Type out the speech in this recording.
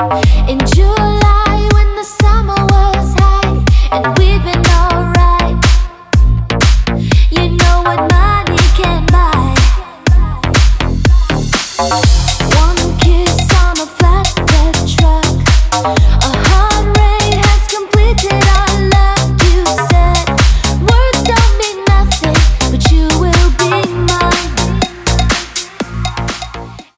In July when the summer was high and we've been alright. You know what money can buy.